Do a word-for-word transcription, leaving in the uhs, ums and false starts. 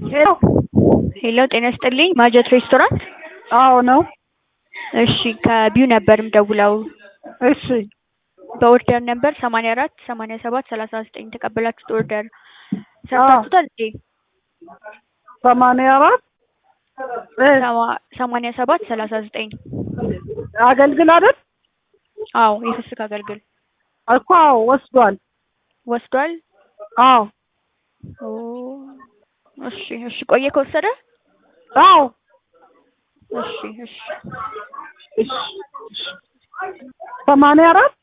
ሄሎ ሄሎ ጤና ይስጥልኝ ማጀት ሬስቶራንት? አዎ ነው። እሺ ከቢው ነበር የምደውለው። እሺ በኦርደር ነበር ሰማንያ አራት ሰማንያ ሰባት ሰላሳ ዘጠኝ ተቀበላችሁት ኦርደር ሰርታችሁታል እንዴ? ሰማንያ አራት ሰማንያ ሰባት ሰላሳ ዘጠኝ አገልግል አይደል? አዎ የፍስክ አገልግል እኮ አዎ ወስዷል። ወስዷል? አዎ ኦ እሺ እሺ ቆየ ከወሰደ? አዎ እሺ እሺ እሺ ሰማንያ አራት